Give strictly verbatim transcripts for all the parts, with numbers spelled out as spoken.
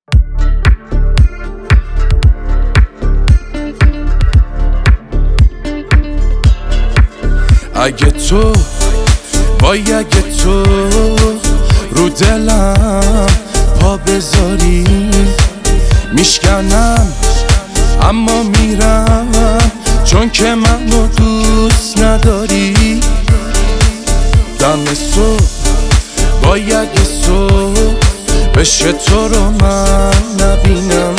اگه تو وای اگه تو رو دلم پا بذاری میشکنم اما میرم، چون که منو دوست نداری. دم صبح وای اگه صبح بشه تو رو من نبینم،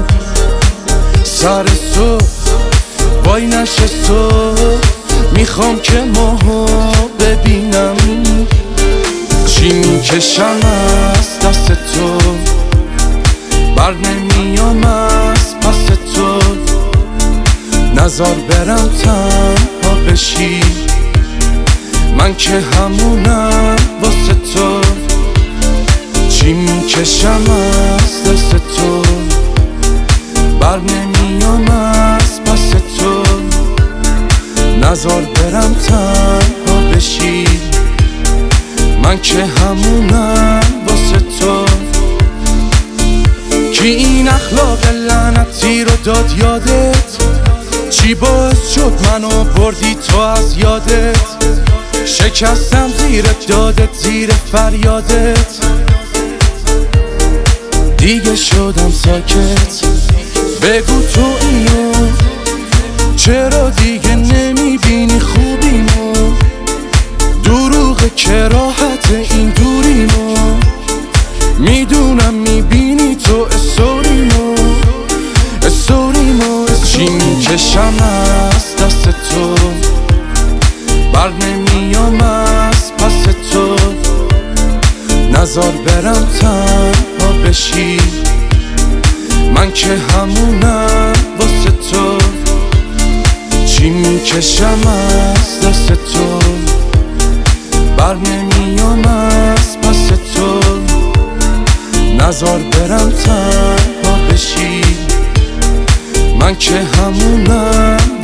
سر صبح وای نشه صبح میخوام که ماهو ببینم. چی میکشم از دست تو، بر نمیام از پس تو، نزار برم تنها بشی، من که همونم واسه تو. چی میکشم از دست تو، بر نمیام از پس تو، نزار برم تنها بشی، من که همونم واسه تو. کی این اخلاق لعنتی رو داد یادت؟ چی باعث شد منو بردی تو از یادت؟ شکستم زیر دادت، زیر فریادت، دیگه شدم ساکت. بگو تو اینو چرا دیگه نمیبینی خوبیمو؟ دروغه که راحت این دوریمو، میدونم میبینی تو استوریمو استوریمو. چی میکشم از دست تو، بر نمیام از پس تو، نزار برم تنها بشی، من که همونم واسه تو. چی میکشم از دست تو، بر نمیام از پس تو، نزار برم تنها بشی، من که همونم